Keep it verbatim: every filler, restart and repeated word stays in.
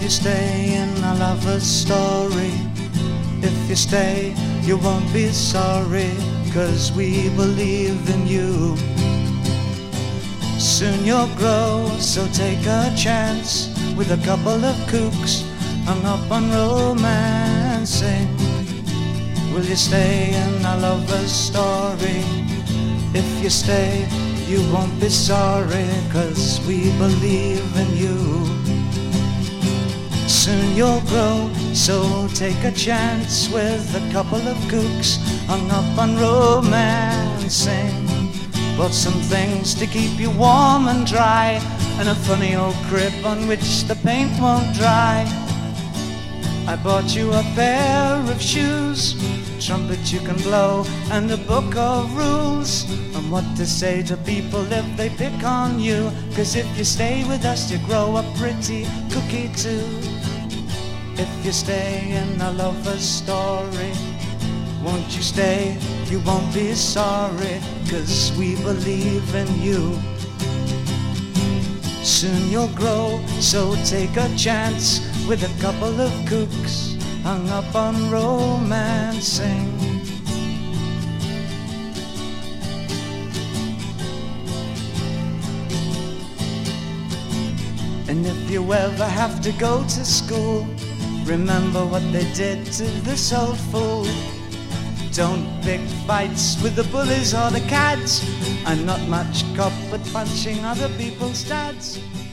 you stay in a lover's story? If you stay, you won't be sorry, 'cause we believe in you. Soon you'll grow, so take a chance with a couple of kooks hung up on romancing. Will you stay in a lover's story? If you stay, you won't be sorry, 'cause we believe in you. Soon you'll grow, so take a chance with a couple of kooks hung up on romancing. Bought some things to keep you warm and dry, and a funny old crib on which the paint won't dry. I bought you a pair of shoes, trumpet you can blow, and a book of rules on what to say to people if they pick on you. 'Cause if you stay with us, you grow up pretty cookie too. If you stay in a lover's story, won't you stay? You won't be sorry, 'cause we believe in you. Soon you'll grow, so take a chance with a couple of kooks hung up on romancing. And if you ever have to go to school, remember what they did to this old fool. Don't pick fights with the bullies or the cads. I'm not much cop at punching other people's dads.